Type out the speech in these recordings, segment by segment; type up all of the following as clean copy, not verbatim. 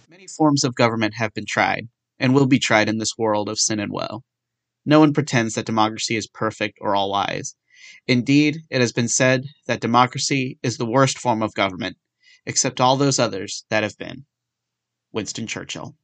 Many forms of government have been tried, and will be tried in this world of sin and woe. No one pretends that democracy is perfect or all wise. Indeed, it has been said that democracy is the worst form of government, except all those others that have been. Winston Churchill.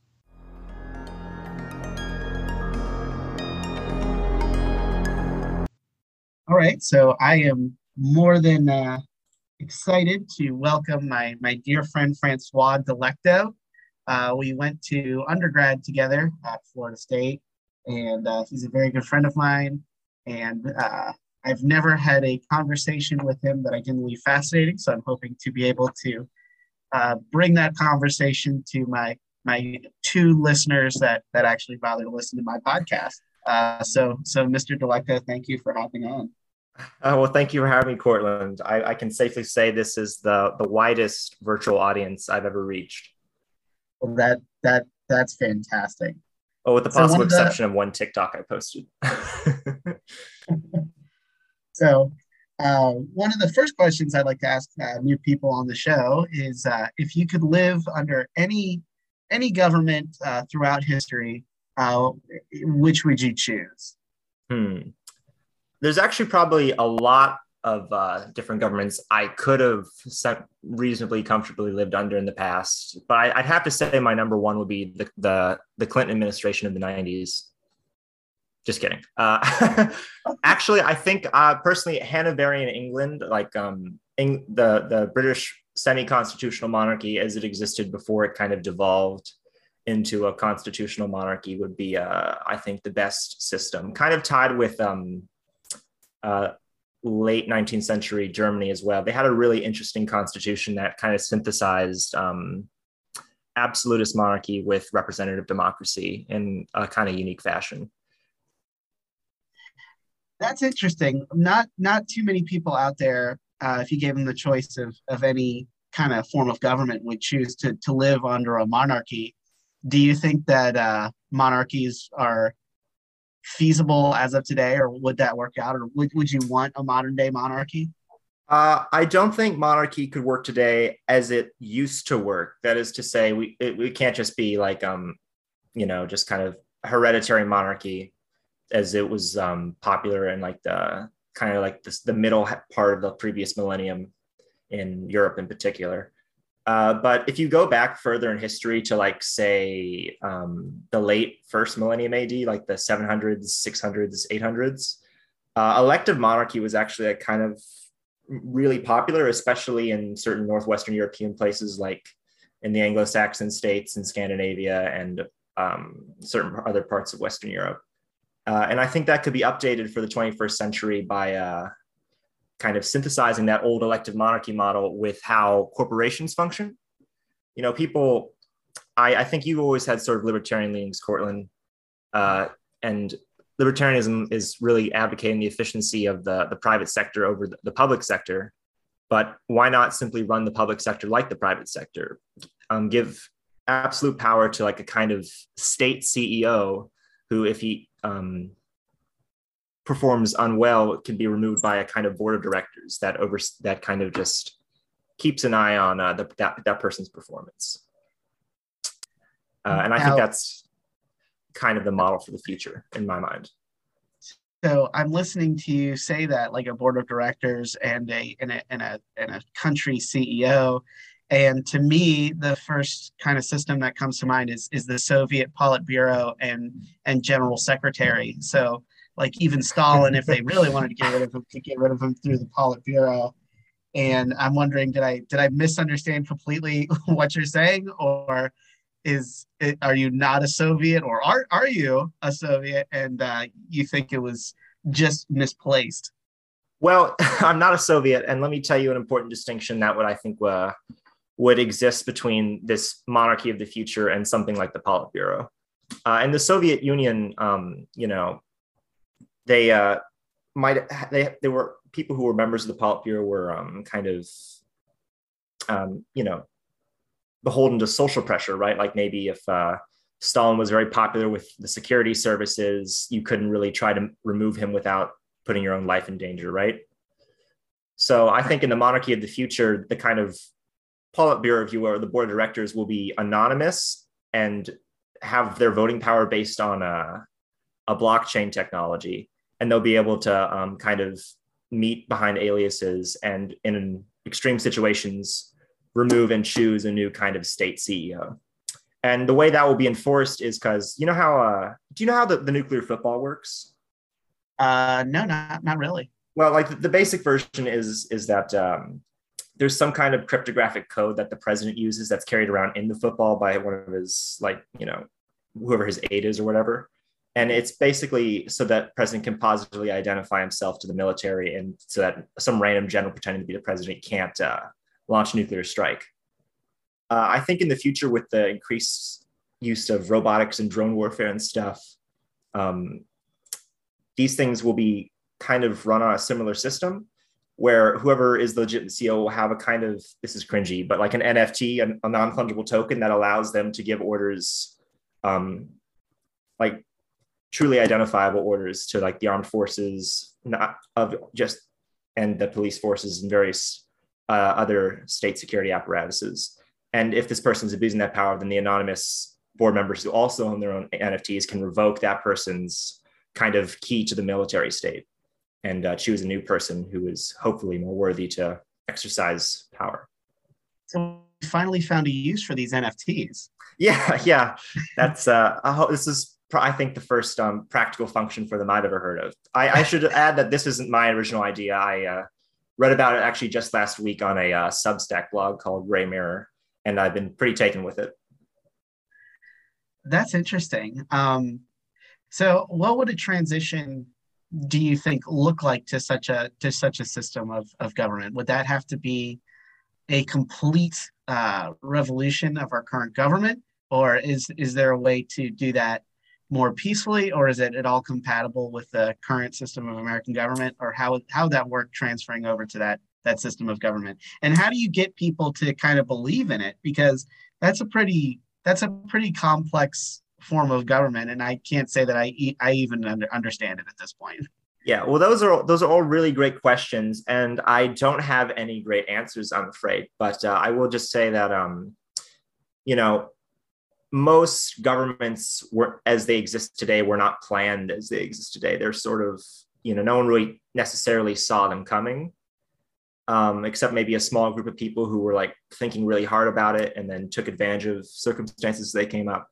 All right, so I am more than excited to welcome my dear friend Francois Delecto. We went to undergrad together at Florida State, and he's a very good friend of mine. And I've never had a conversation with him that I didn't leave fascinating. So I'm hoping to be able to bring that conversation to my two listeners that actually bother to listen to my podcast. So Mr. Delecto, thank you for hopping on. Well, thank you for having me, Cortland. I can safely say this is the widest virtual audience I've ever reached. Well, that's fantastic. Oh, with the So possible exception of one TikTok I posted. So one of the first questions I'd like to ask new people on the show is if you could live under any government throughout history, which would you choose? There's actually probably a lot of different governments I could have reasonably comfortably lived under in the past, but I'd have to say my number one would be the Clinton administration of the 90s. Just kidding. Actually, I think personally, Hanoverian England, like the British semi-constitutional monarchy as it existed before it kind of devolved into a constitutional monarchy, would be, I think, the best system. Kind of tied with late 19th century Germany as well. They had a really interesting constitution that kind of synthesized absolutist monarchy with representative democracy in a kind of unique fashion. That's interesting. Not too many people out there, if you gave them the choice of any kind of form of government, would choose to live under a monarchy. Do you think that monarchies are feasible as of today, or would that work out, or would you want a modern day monarchy? I don't think monarchy could work today as it used to work. That is to say, we can't just be like just kind of hereditary monarchy as it was popular in like the kind of like the middle part of the previous millennium in Europe in particular. But if you go back further in history to like, say, the late first millennium AD, like the 700s, 600s, 800s, elective monarchy was actually a kind of really popular, especially in certain Northwestern European places like in the Anglo-Saxon states and Scandinavia and certain other parts of Western Europe. And I think that could be updated for the 21st century by kind of synthesizing that old elective monarchy model with how corporations function. You know, people, I think you've always had sort of libertarian leanings, Cortland, and libertarianism is really advocating the efficiency of the private sector over the public sector. But why not simply run the public sector like the private sector? Give absolute power to like a kind of state CEO who, if he performs unwell, can be removed by a kind of board of directors that kind of just keeps an eye on that person's performance. And I think that's kind of the model for the future in my mind. So I'm listening to you say that, like a board of directors and a country CEO. And to me, the first kind of system that comes to mind is the Soviet Politburo and General Secretary. So like even Stalin, if they really wanted to get rid of him, could get rid of him through the Politburo. And I'm wondering, did I misunderstand completely what you're saying, or are you not a Soviet, or are you a Soviet and you think it was just misplaced? Well, I'm not a Soviet, and let me tell you an important distinction that I think would exist between this monarchy of the future and something like the Politburo. In the Soviet Union, they were people who were members of the Politburo were kind of beholden to social pressure, right? Like maybe if Stalin was very popular with the security services, you couldn't really try to remove him without putting your own life in danger, right? So I think in the monarchy of the future, the kind of Politburo, if you will, or the board of directors will be anonymous and have their voting power based on a blockchain technology, and they'll be able to kind of meet behind aliases and in extreme situations remove and choose a new kind of state CEO. And the way that will be enforced is because you know how do you know how the nuclear football works? No, not really. Well, like the basic version is that there's some kind of cryptographic code that the president uses that's carried around in the football by one of his, like, you know, whoever his aide is or whatever. And it's basically so that president can positively identify himself to the military, and so that some random general pretending to be the president can't launch a nuclear strike. I think in the future, with the increased use of robotics and drone warfare and stuff, these things will be kind of run on a similar system where whoever is the legitimate CEO will have a kind of, this is cringy, but like an NFT, a non-fungible token that allows them to give orders, like truly identifiable orders to like the armed forces, not of just, and the police forces and various other state security apparatuses. And if this person's abusing that power, then the anonymous board members who also own their own NFTs can revoke that person's kind of key to the military state and choose a new person who is hopefully more worthy to exercise power. So we finally found a use for these NFTs. Yeah. That's this is, I think, the first practical function for them I've ever heard of. I should add that this isn't my original idea. I read about it actually just last week on a Substack blog called Gray Mirror, and I've been pretty taken with it. That's interesting. So what would a transition, do you think, look like to such a system of government? Would that have to be a complete revolution of our current government, or is there a way to do that more peacefully, or is it all compatible with the current system of American government, or how that work transferring over to that system of government? And how do you get people to kind of believe in it? Because that's a pretty complex form of government, and I can't say that I even understand it at this point. Yeah, well, those are all really great questions, and I don't have any great answers, I'm afraid. But I will just say that you know, most governments were, as they exist today, were not planned as they exist today. They're sort of, you know, no one really necessarily saw them coming, except maybe a small group of people who were like thinking really hard about it and then took advantage of circumstances as they came up.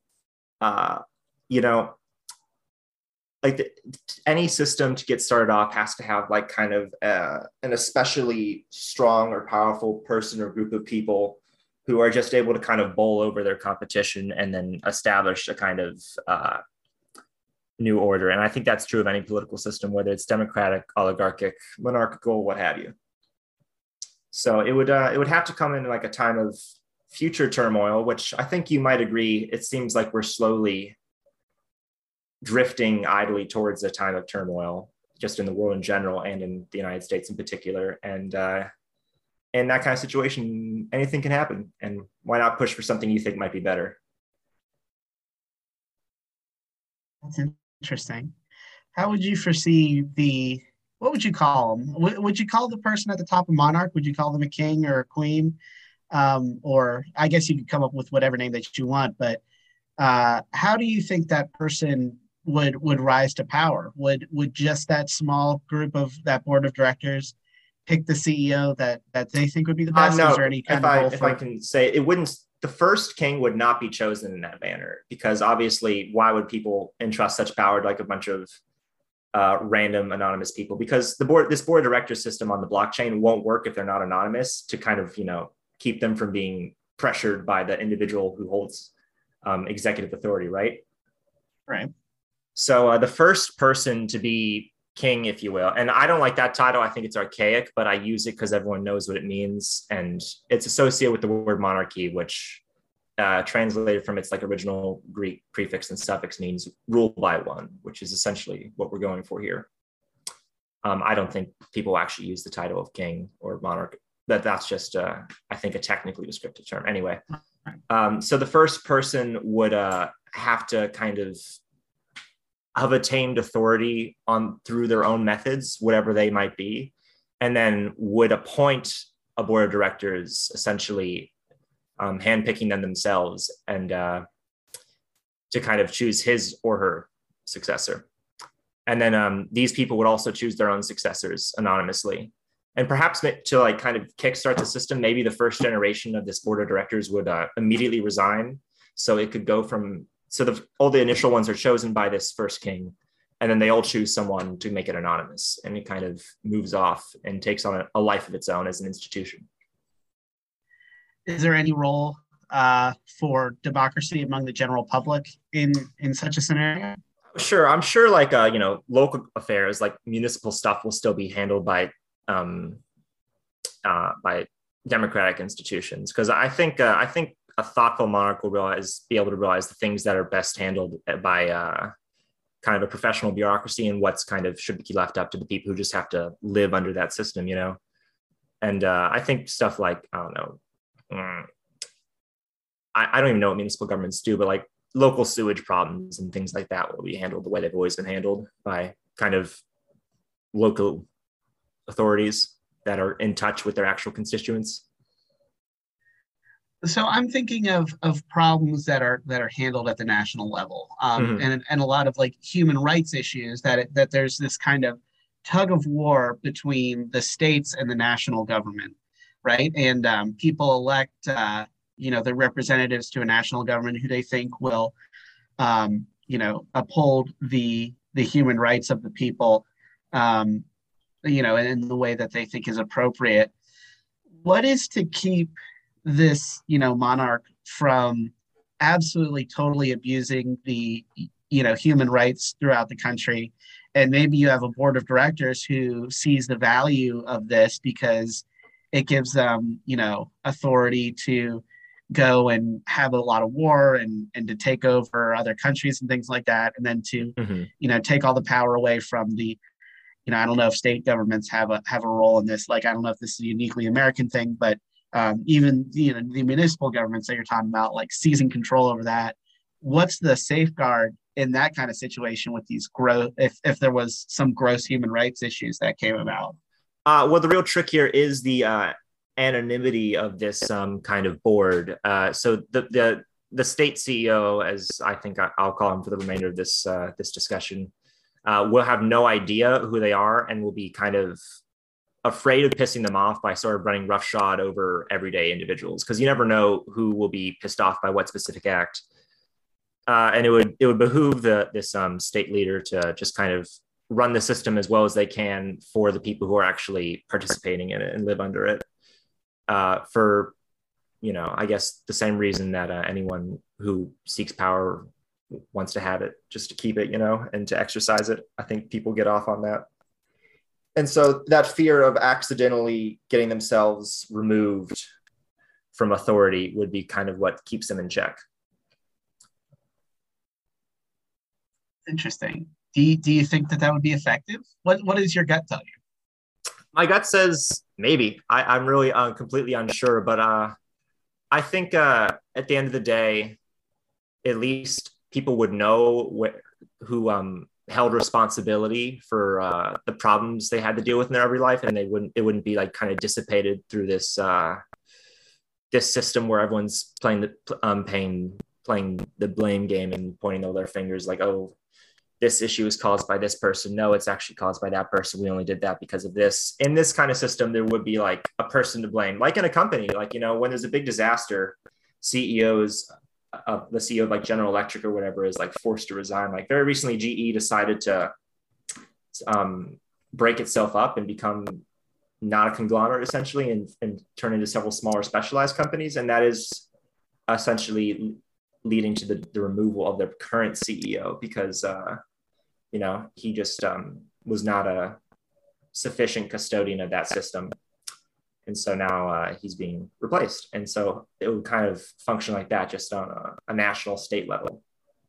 You know, like any system to get started off has to have like kind of an especially strong or powerful person or group of people who are just able to kind of bowl over their competition and then establish a kind of new order. And I think that's true of any political system, whether it's democratic, oligarchic, monarchical, what have you. So it would have to come in like a time of future turmoil, which I think you might agree, it seems like we're slowly drifting idly towards a time of turmoil, just in the world in general and in the United States in particular. And in that kind of situation, anything can happen. And why not push for something you think might be better? That's interesting. How would you foresee what would you call them? Would you call the person at the top a monarch? Would you call them a king or a queen? Or I guess you could come up with whatever name that you want, but how do you think that person would rise to power? Would just that small group of that board of directors pick the CEO that they think would be the best? No, is there any kind of if I can say, it wouldn't, the first king would not be chosen in that manner, because obviously why would people entrust such power to like a bunch of random anonymous people? Because this board of directors system on the blockchain won't work if they're not anonymous, to kind of, you know, keep them from being pressured by the individual who holds executive authority, right? Right. So the first person to be king, if you will, and I don't like that title, I think it's archaic, but I use it because everyone knows what it means, and it's associated with the word monarchy, which translated from its like original Greek prefix and suffix means rule by one, which is essentially what we're going for here. I don't think people actually use the title of king or monarch. That's just, I think, a technically descriptive term. Anyway, so the first person would have to kind of have attained authority through their own methods, whatever they might be, and then would appoint a board of directors essentially handpicking them themselves and to kind of choose his or her successor. And then these people would also choose their own successors anonymously. And perhaps to like kind of kickstart the system, maybe the first generation of this board of directors would immediately resign. So it could go from, all the initial ones are chosen by this first king, and then they all choose someone to make it anonymous. And it kind of moves off and takes on a life of its own as an institution. Is there any role for democracy among the general public in such a scenario? Sure. I'm sure like, local affairs like municipal stuff will still be handled by democratic institutions. Because I think a thoughtful monarch will be able to realize the things that are best handled by kind of a professional bureaucracy, and what's kind of should be left up to the people who just have to live under that system, And I think stuff like, I don't know, I don't even know what municipal governments do, but like local sewage problems and things like that will be handled the way they've always been handled by kind of local authorities that are in touch with their actual constituents. So I'm thinking of problems that are handled at the national level, and a lot of like human rights issues that there's this kind of tug of war between the states and the national government, right? And people elect their representatives to a national government who they think will uphold the human rights of the people, in the way that they think is appropriate. What is to keep this monarch from absolutely totally abusing the human rights throughout the country? And maybe you have a board of directors who sees the value of this because it gives them authority to go and have a lot of war and to take over other countries and things like that, and then to take all the power away from the I don't know if state governments have a role in this. Like, I don't know if this is a uniquely American thing, but even the municipal governments that you're talking about, like seizing control over that. What's the safeguard in that kind of situation with these if there was some gross human rights issues that came about? Well, the real trick here is the anonymity of this kind of board. So the state CEO, as I think I'll call him for the remainder of this discussion, will have no idea who they are and will be kind of afraid of pissing them off by sort of running roughshod over everyday individuals, because you never know who will be pissed off by what specific act. And it would behoove this state leader to just kind of run the system as well as they can for the people who are actually participating in it and live under it. For I guess the same reason that anyone who seeks power wants to have it, just to keep it, and to exercise it. I think people get off on that. And so that fear of accidentally getting themselves removed from authority would be kind of what keeps them in check. Interesting. Do you think that would be effective? What does your gut tell you? My gut says maybe. I'm really completely unsure, but I think at the end of the day, at least people would know who held responsibility for the problems they had to deal with in their every life, and it wouldn't be like kind of dissipated through this system where everyone's playing the blame game and pointing all their fingers like, oh, this issue is caused by this person. No, it's actually caused by that person. We only did that because of this. In this kind of system, there would be like a person to blame, like in a company, like, when there's a big disaster, CEOs, the CEO of like General Electric or whatever is like forced to resign. Like very recently, GE decided to break itself up and become not a conglomerate essentially and turn into several smaller specialized companies. And that is essentially leading to the removal of their current CEO because, he just was not a sufficient custodian of that system. And so now he's being replaced. And so it would kind of function like that, just on a national state level.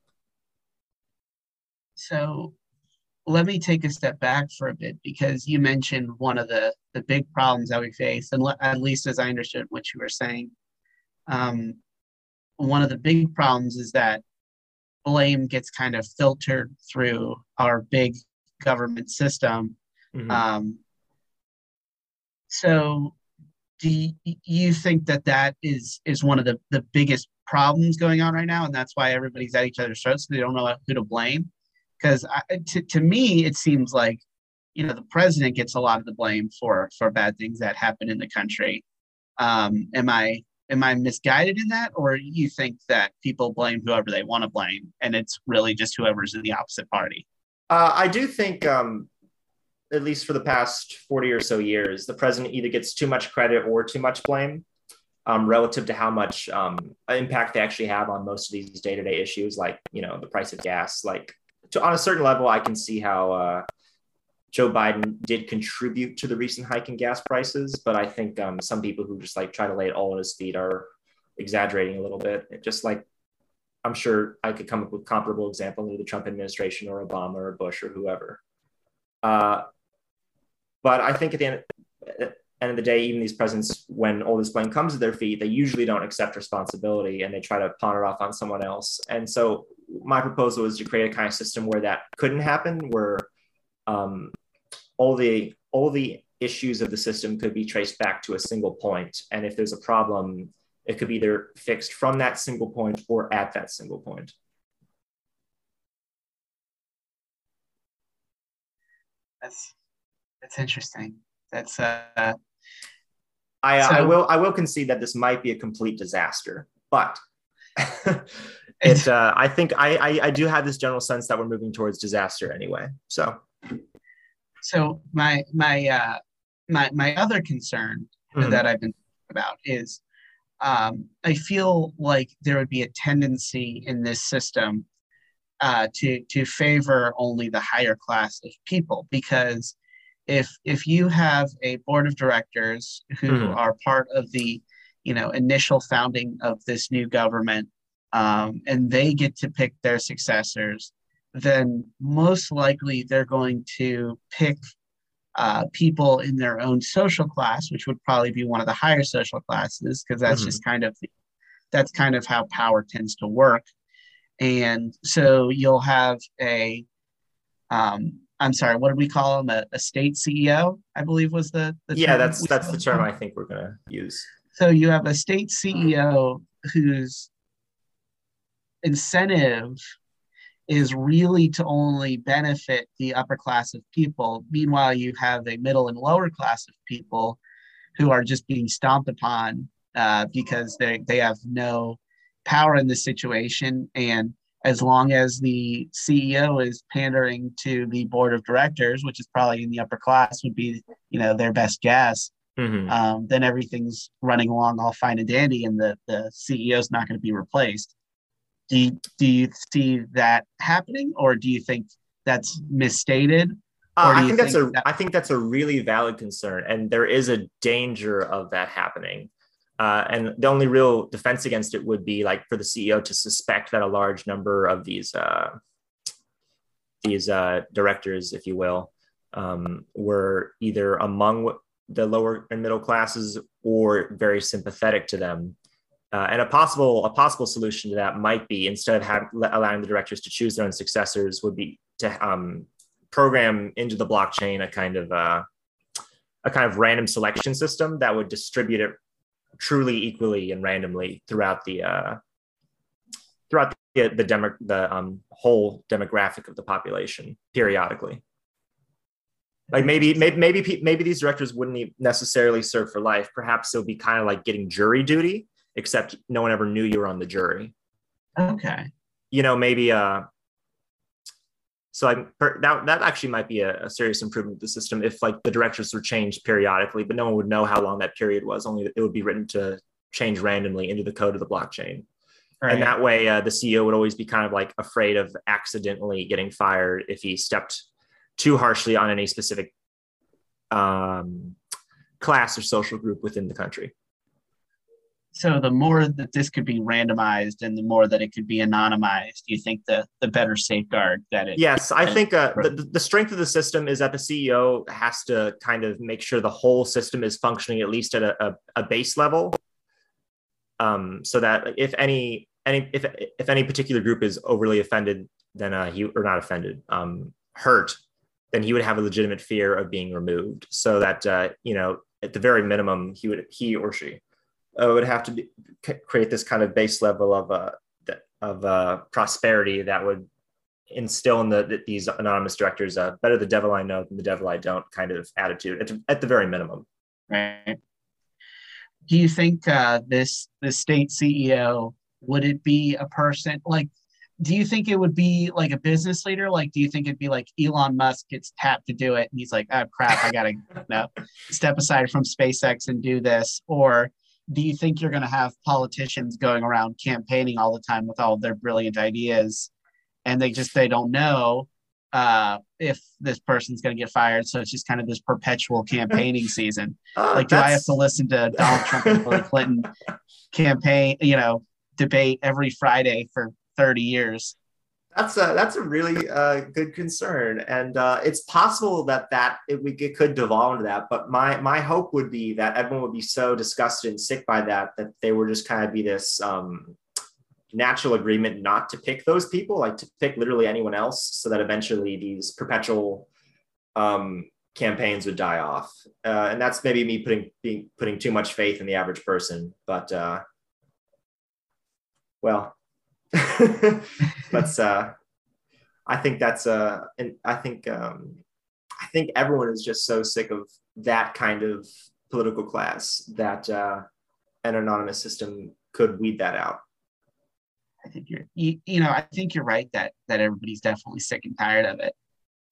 So let me take a step back for a bit, because you mentioned one of the big problems that we face, and at least as I understood what you were saying, one of the big problems is that blame gets kind of filtered through our big government system. So you think that is one of the biggest problems going on right now, and that's why everybody's at each other's throats? They don't know who to blame. Because to me, it seems like the president gets a lot of the blame for bad things that happen in the country. Am I misguided in that, or you think that people blame whoever they want to blame, and it's really just whoever's in the opposite party? I do think, at least for the past 40 or so years, the president either gets too much credit or too much blame, relative to how much impact they actually have on most of these day-to-day issues, like the price of gas. Like, on a certain level, I can see how Joe Biden did contribute to the recent hike in gas prices, but I think some people who just like try to lay it all at his feet are exaggerating a little bit. Just like, I'm sure I could come up with comparable example in the Trump administration or Obama or Bush or whoever. But I think at the end of the day, even these presidents, when all this blame comes to their feet, they usually don't accept responsibility and they try to pawn it off on someone else. And so my proposal is to create a kind of system where that couldn't happen, where all the issues of the system could be traced back to a single point. And if there's a problem, it could be either fixed from that single point or at that single point. That's interesting. That's I will concede that this might be a complete disaster, but I think I do have this general sense that we're moving towards disaster anyway. So my other concern that I've been thinking about is I feel like there would be a tendency in this system to favor only the higher class of people, because if you have a board of directors who are part of the initial founding of this new government, and they get to pick their successors, then most likely they're going to pick people in their own social class, which would probably be one of the higher social classes, because that's just that's kind of how power tends to work. And so you'll have I'm sorry, what did we call him? A state CEO, I believe was the yeah, that's the term I think we're going to use. So you have a state CEO whose incentive is really to only benefit the upper class of people. Meanwhile, you have a middle and lower class of people who are just being stomped upon because they have no power in this situation. And as long as the CEO is pandering to the board of directors, which is probably in the upper class, would be their best guess, then everything's running along all fine and dandy, and the CEO is not going to be replaced. Do you see that happening, or do you think that's misstated? I think that's a really valid concern, and there is a danger of that happening. And the only real defense against it would be like for the CEO to suspect that a large number of these directors, if you will, were either among the lower and middle classes or very sympathetic to them. And a possible solution to that might be, instead of allowing the directors to choose their own successors, would be to program into the blockchain a kind of random selection system that would distribute it truly equally and randomly throughout the whole demographic of the population periodically. Like maybe these directors wouldn't necessarily serve for life. Perhaps it would be kind of like getting jury duty, except no one ever knew you were on the jury. Okay. Maybe so that actually might be a serious improvement to the system if like the directors were changed periodically, but no one would know how long that period was. Only it would be written to change randomly into the code of the blockchain. Right. And that way the CEO would always be kind of like afraid of accidentally getting fired if he stepped too harshly on any specific class or social group within the country. So the more that this could be randomized and the more that it could be anonymized, you think the better safeguard that it. Yes, I think the strength of the system is that the CEO has to kind of make sure the whole system is functioning at least at a base level, so that if any particular group is overly offended, then hurt, then he would have a legitimate fear of being removed, so that at the very minimum, he or she would have to create this kind of base level of prosperity that would instill in these anonymous directors better the devil I know than the devil I don't kind of attitude at the very minimum. Right. Do you think this state CEO, would it be a person like? Do you think it would be like a business leader? Like, do you think it'd be like Elon Musk gets tapped to do it, and he's like, "Oh crap, I gotta step aside from SpaceX and do this"? Or do you think you're going to have politicians going around campaigning all the time with all their brilliant ideas, and they don't know if this person's going to get fired, so it's just kind of this perpetual campaigning season? Like, do I have to listen to Donald Trump and Hillary Clinton campaign, debate every Friday for 30 years? That's a really good concern, and it's possible that it could devolve into that. But my hope would be that everyone would be so disgusted and sick by that they would just kind of be this natural agreement not to pick those people, like to pick literally anyone else, so that eventually these perpetual campaigns would die off. And that's maybe me putting too much faith in the average person, but well. I think that's and I think everyone is just so sick of that kind of political class that an anonymous system could weed that out. I think I think you're right that everybody's definitely sick and tired of it.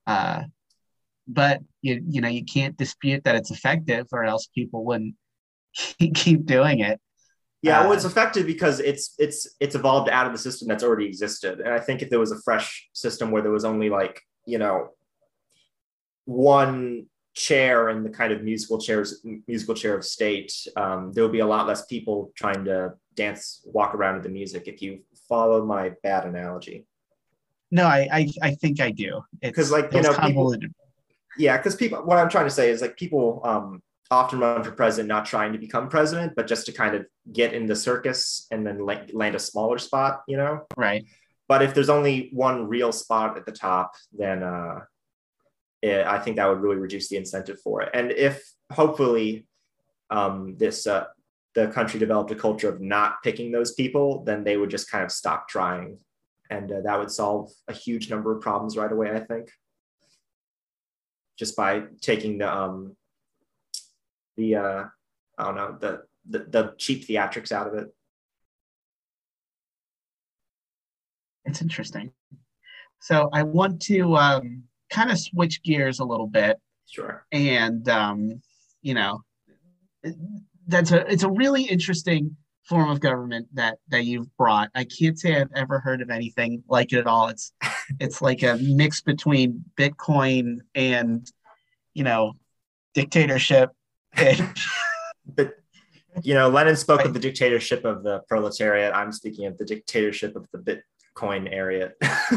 But you can't dispute that it's effective, or else people wouldn't keep doing it. Yeah, well, it's effective because it's evolved out of the system that's already existed. And I think if there was a fresh system where there was only one chair in the kind of musical chair of state, there would be a lot less people trying to walk around to the music, if you follow my bad analogy. No, I think I do. Because people, yeah, because people, what I'm trying to say is people often run for president not trying to become president, but just to kind of get in the circus and then land a smaller spot, Right. But if there's only one real spot at the top, then I think that would really reduce the incentive for it. And if hopefully the country developed a culture of not picking those people, then they would just kind of stop trying. And that would solve a huge number of problems right away, I think. Just by taking the cheap theatrics out of it. It's interesting. So I want to kind of switch gears a little bit. Sure. And it's a really interesting form of government that you've brought. I can't say I've ever heard of anything like it at all. It's like a mix between Bitcoin and dictatorship. But Lenin spoke of the dictatorship of the proletariat. I'm speaking of the dictatorship of the Bitcoin area.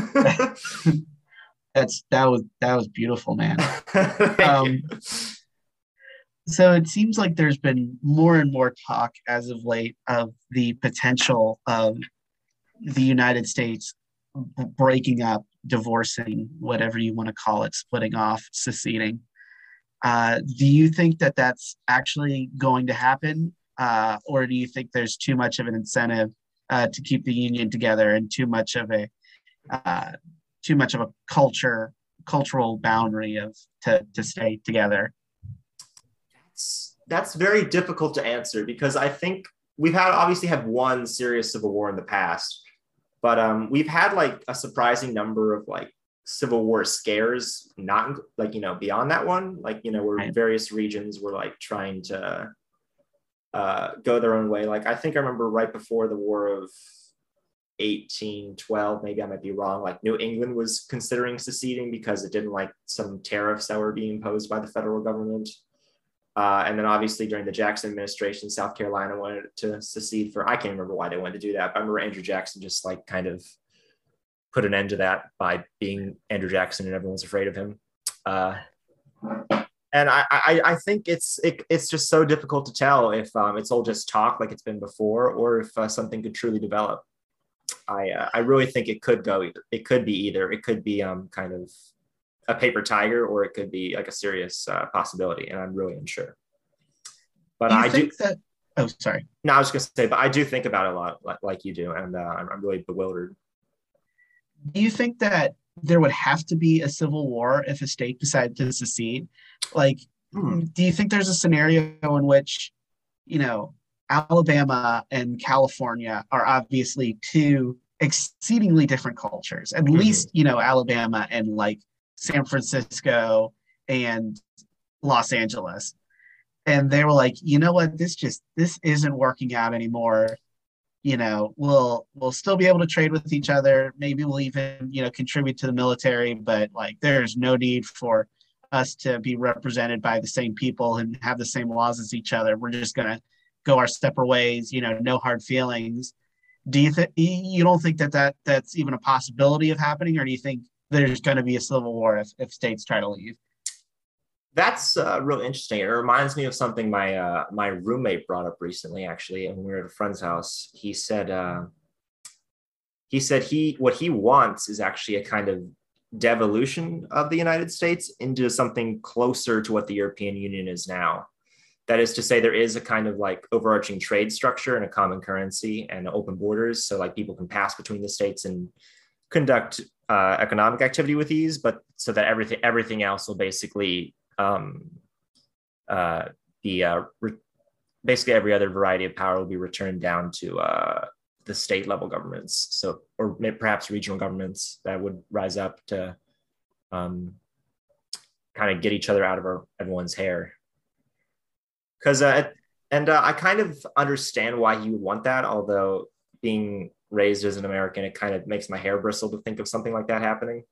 that was beautiful, man. Thank you. So it seems like there's been more and more talk as of late of the potential of the United States breaking up, divorcing, whatever you want to call it, splitting off, seceding. Do you think that that's actually going to happen? Or do you think there's too much of an incentive to keep the union together, and too much of a cultural boundary to stay together? That's very difficult to answer, because I think we've obviously had one serious civil war in the past, but we've had a surprising number of Civil War scares, not beyond that one, where various regions were trying to go their own way. I think I remember right before the War of 1812, maybe I might be wrong, New England was considering seceding because it didn't like some tariffs that were being imposed by the federal government. And then obviously during the Jackson administration, South Carolina wanted to secede I can't remember why they wanted to do that, but I remember Andrew Jackson just kind of put an end to that by being Andrew Jackson and everyone's afraid of him. And I think it's just so difficult to tell if it's all just talk like it's been before, or if something could truly develop. I really think it could go either. It could be either. It could be kind of a paper tiger, or it could be a serious possibility, and I'm really unsure. But Do you I do. think that? Oh, sorry. No, I was going to say, but I do think about it a lot, like you do, and I'm really bewildered. Do you think that there would have to be a civil war if a state decided to secede? Like, Hmm. do you think there's a scenario in which, you know, Alabama and California are obviously two exceedingly different cultures? At Mm-hmm. least, Alabama and like San Francisco and Los Angeles. And they were like, you know what, this isn't working out anymore. We'll still be able to trade with each other. Maybe we'll even, contribute to the military, but like there's no need for us to be represented by the same people and have the same laws as each other. We're just gonna go our separate ways, no hard feelings. Do you think you don't think that's even a possibility of happening, or do you think there's going to be a civil war if states try to leave? That's real interesting. It reminds me of something my roommate brought up recently, actually, and when we were at a friend's house. He said he what he wants is actually a kind of devolution of the United States into something closer to what the European Union is now. That is to say, there is a kind of like overarching trade structure and a common currency and open borders, so like people can pass between the states and conduct economic activity with ease, but so that everything else will basically be basically every other variety of power will be returned down to the state level governments, so or perhaps regional governments that would rise up to kind of get each other out of everyone's hair. Because I kind of understand why he would want that, although being raised as an American, it kind of makes my hair bristle to think of something like that happening.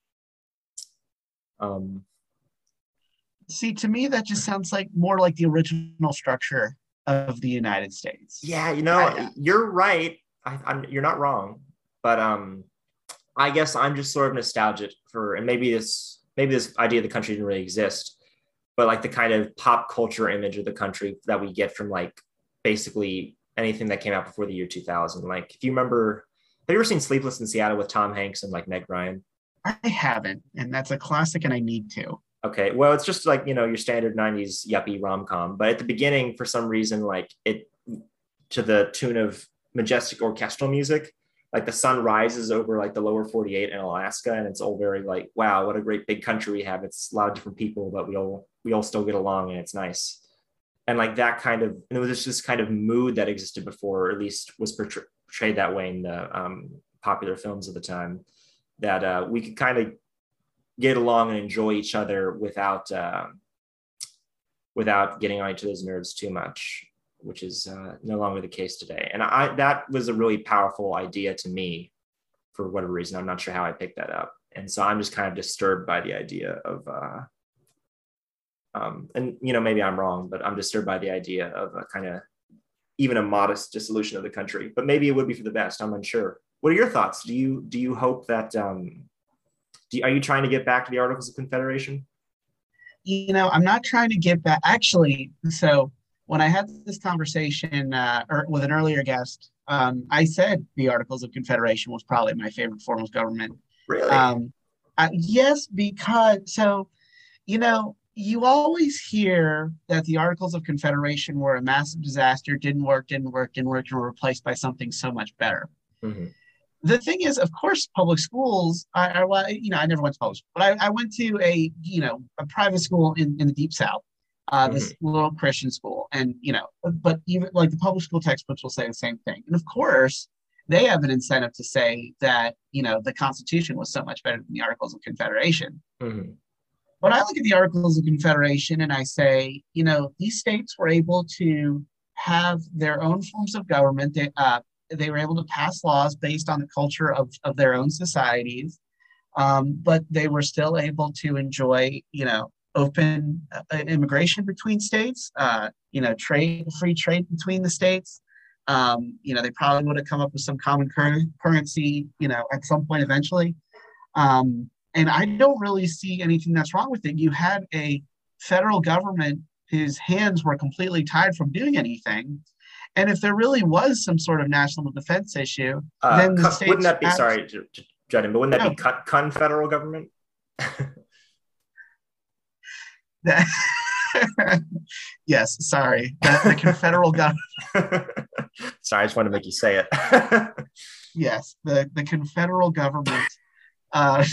Um, See, to me, that just sounds like more like the original structure of the United States. yeah, I, you're right. You're not wrong, but I guess I'm just sort of nostalgic for, and maybe this idea of the country didn't really exist, but like the kind of pop culture image of the country that we get from like basically anything that came out before the year 2000. Like, if you remember, have you ever seen Sleepless in Seattle with Tom Hanks and like Meg Ryan? I haven't, and that's a classic, and I need to. Okay, well, it's just like, your standard 90s yuppie rom-com, but at the beginning, for some reason, like it, to the tune of majestic orchestral music, like the sun rises over like the lower 48 in Alaska, and it's all very like, wow, what a great big country we have. It's a lot of different people, but we all still get along, and it's nice. And like that kind of, and it was just this kind of mood that existed before, or at least was portrayed that way in the popular films of the time, that we could kind of get along and enjoy each other without getting on each other's nerves too much, which is no longer the case today. And that was a really powerful idea to me for whatever reason. I'm not sure how I picked that up. And so I'm just kind of disturbed by the idea of, and maybe I'm wrong, but I'm disturbed by the idea of a kind of even a modest dissolution of the country. But maybe it would be for the best. I'm unsure. What are your thoughts? Do you hope that? Are you trying to get back to the Articles of Confederation? I'm not trying to get back. Actually, so when I had this conversation with an earlier guest, I said the Articles of Confederation was probably my favorite form of government. Really? Um, yes, because you always hear that the Articles of Confederation were a massive disaster, didn't work, and were replaced by something so much better. Mm-hmm. The thing is, of course, public schools. I never went to public school, but I went to a private school in the deep South, Mm-hmm. this little Christian school, and but even like the public school textbooks will say the same thing. And of course, they have an incentive to say that the Constitution was so much better than the Articles of Confederation. Mm-hmm. But I look at the Articles of Confederation and I say, these states were able to have their own forms of government. They were able to pass laws based on the culture of their own societies, but they were still able to enjoy, open immigration between states, free trade between the states. They probably would have come up with some common currency, at some point eventually. And I don't really see anything that's wrong with it. You had a federal government whose hands were completely tied from doing anything. And if there really was some sort of national defense issue, then the Wouldn't states that be, sorry to judge him, but wouldn't that no, be confederal government? that, Yes, sorry. The Confederal government. Sorry, I just wanted to make you say it. Yes, the Confederal government. Uh,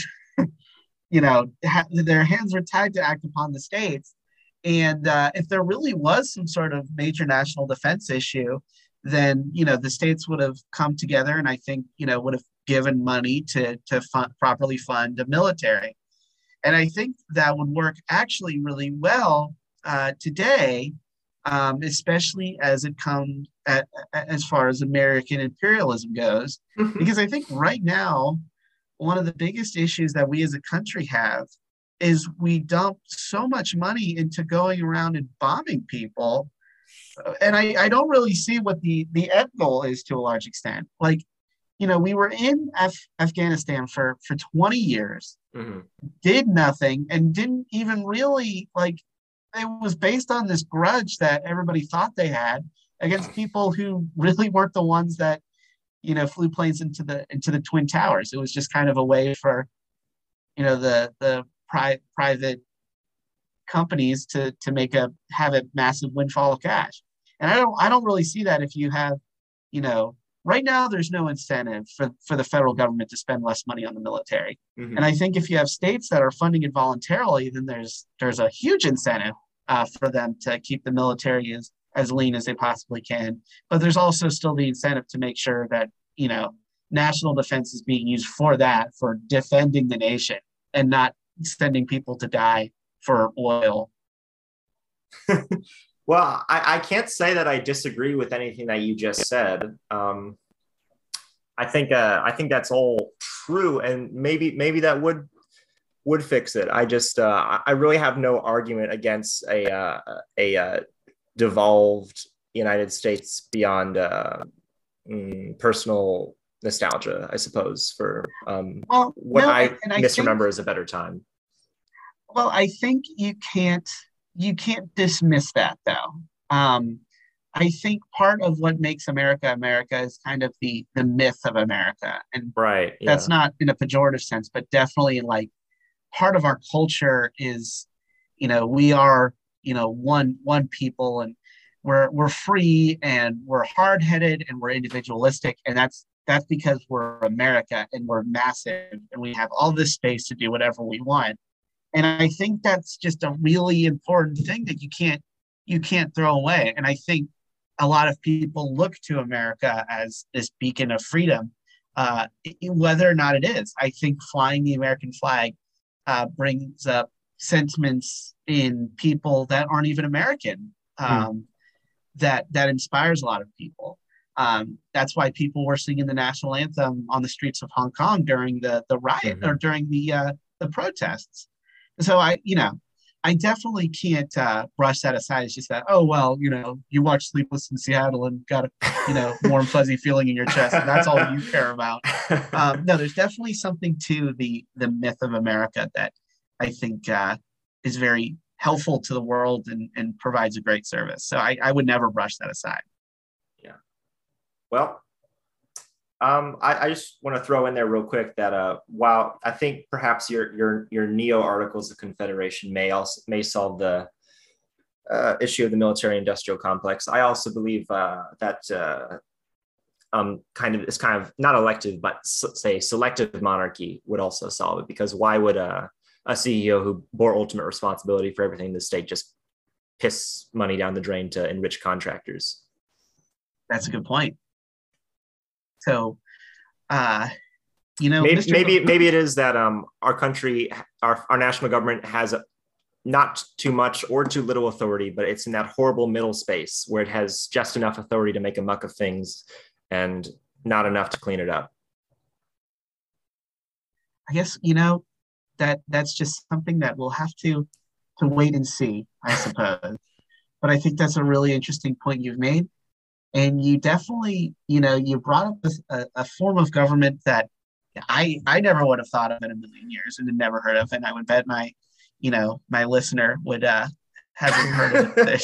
their hands were tied to act upon the states. And if there really was some sort of major national defense issue, then the states would have come together, and I think would have given money to properly fund the military. And I think that would work actually really well today, especially as it comes as far as American imperialism goes, because I think right now one of the biggest issues that we as a country have is we dump so much money into going around and bombing people. And I don't really see what the end goal is to a large extent. Like, we were in Afghanistan for 20 years, did nothing, and didn't even really, like, it was based on this grudge that everybody thought they had against people who really weren't the ones that flew planes into the Twin Towers. It was just kind of a way for, the private companies to have a massive windfall of cash. And I don't really see that if you have, right now there's no incentive for the federal government to spend less money on the military. Mm-hmm. And I think if you have states that are funding it voluntarily, then there's a huge incentive for them to keep the military as lean as they possibly can. But there's also still the incentive to make sure that, national defense is being used for defending the nation and not sending people to die for oil. Well, I can't say that I disagree with anything that you just said. I think that's all true, and maybe that would fix it. I just I really have no argument against a devolved United States beyond personal nostalgia, I suppose, for I misremember as a better time. Well, I think you can't dismiss that, though. I think part of what makes America America is kind of the myth of America, and right, yeah. That's not in a pejorative sense, but definitely in, like, part of our culture is, we are, one people, and we're free, and we're hard-headed, and we're individualistic, and that's because we're America, and we're massive, and we have all this space to do whatever we want. And I think that's just a really important thing that you can't throw away. And I think a lot of people look to America as this beacon of freedom, whether or not it is. I think flying the American flag brings up sentiments in people that aren't even American, that inspires a lot of people. That's why people were singing the national anthem on the streets of Hong Kong during the riot or during the protests. So I definitely can't brush that aside. It's just that, oh, well, you watch Sleepless in Seattle and got a, warm, fuzzy feeling in your chest, and that's all you care about. No, there's definitely something to the myth of America that I think is very helpful to the world and provides a great service. So I would never brush that aside. Yeah. Well, I just want to throw in there real quick that while I think perhaps your Neo Articles of Confederation may solve the issue of the military-industrial complex, I also believe that kind of not elective, but say selective monarchy would also solve it, because why would a CEO who bore ultimate responsibility for everything in the state just piss money down the drain to enrich contractors? That's a good point. So, maybe it is that our country, our national government has not too much or too little authority, but it's in that horrible middle space where it has just enough authority to make a muck of things and not enough to clean it up. I guess, that's just something that we'll have to wait and see, I suppose. But I think that's a really interesting point you've made. And you definitely, you brought up a form of government that I never would have thought of in a million years and had never heard of. And I would bet my listener would hasn't heard of this.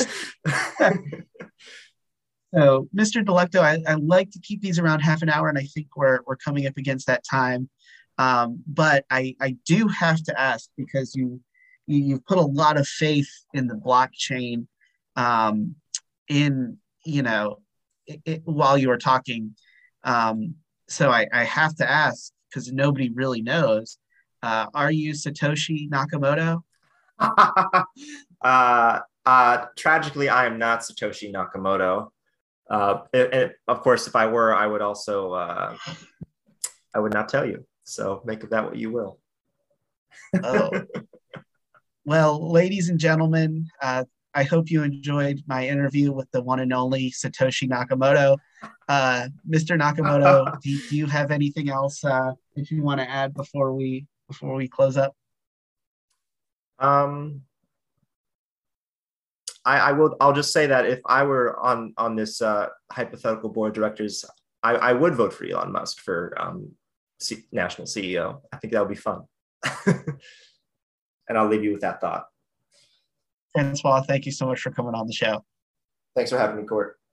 So, Mr. Delecto, I like to keep these around half an hour, and I think we're coming up against that time. But I do have to ask, because you you've put a lot of faith in the blockchain, um, in while you were talking. So I have to ask because nobody really knows. Are you Satoshi Nakamoto? Tragically, I am not Satoshi Nakamoto. Of course, if I were, I would also I would not tell you. So make of that what you will. Oh, well, ladies and gentlemen, I hope you enjoyed my interview with the one and only Satoshi Nakamoto. Mr. Nakamoto, do you have anything else if you want to add before we close up? um, I will. I'll just say that if I were on this hypothetical board of directors, I would vote for Elon Musk for national CEO. I think that would be fun. And I'll leave you with that thought. Francois, thank you so much for coming on the show. Thanks for having me, Court.